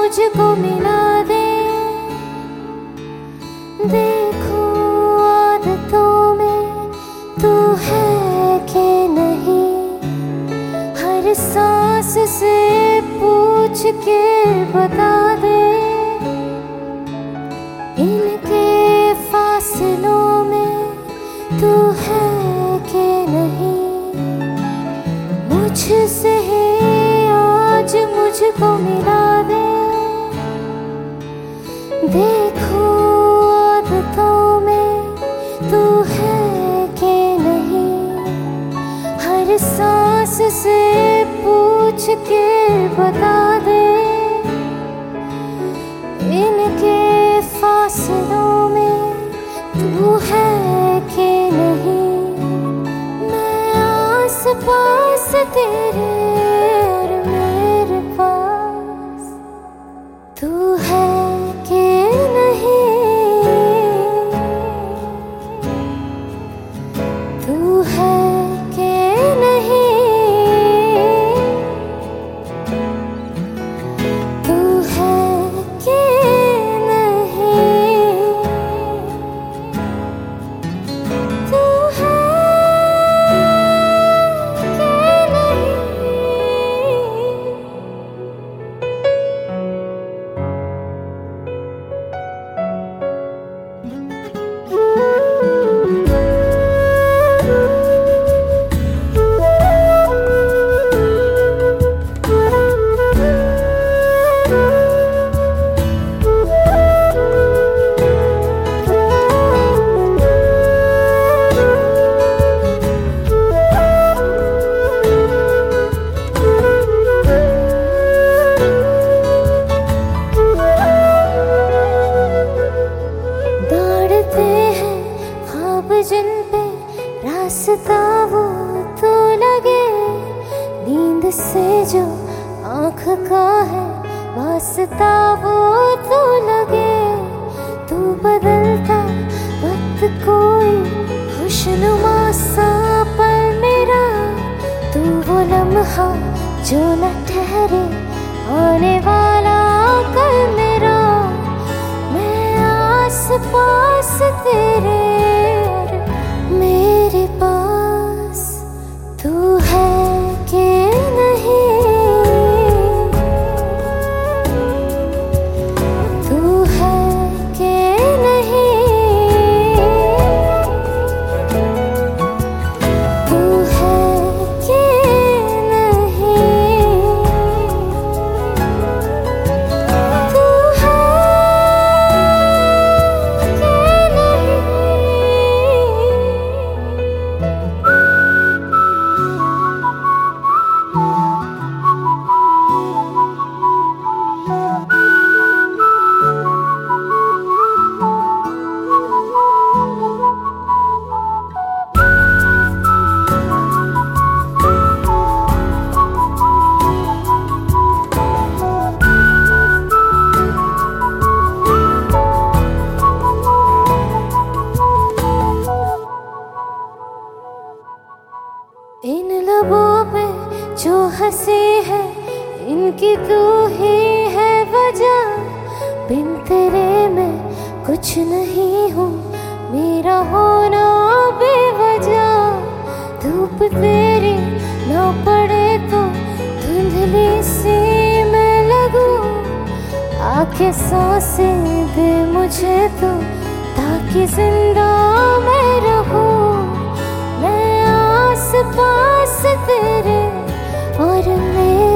मुझको मिला दे। देखो आदतों में तू है कि नहीं, हर सांस से पूछ के बता दे। इनके फासलों में तू है कि नहीं, मुझसे ही आज मुझको मिला दे। देखो आदतों में तू है कि नहीं, हर सांस से पूछ के बता दे। इनके फासलों में तू है कि नहीं, मैं आस पास तेरे और मेरे पास तू है कि नहीं, तू है कि नहीं, तू है कि नहीं, तू है जिन पे रास्ता वो तो लगे, नींद से जो आँख का है वास्ता वो तो लगे। तू बदलता वक्त कोई खुशनुमा सा पल मेरा, तू वो लम्हा जो न ठहरे आने वाला कल मेरा। मैं आस पास तेरे मेरे पास तू है कि नहीं, तू है कि नहीं, तू है कि नहीं, तू है कि नहीं। इन लबों पे जो हंसी है इनकी तू ही है वजह, बिन तेरे मैं कुछ नहीं हूँ, मेरा होना बेवजह। धूप तेरी ना पड़े तो धुंधली सी मैं लगूं, आके सांसें दे मुझे तो ताकि जिंदा मैं रहूं। मैं आस पास तेरे और मेरे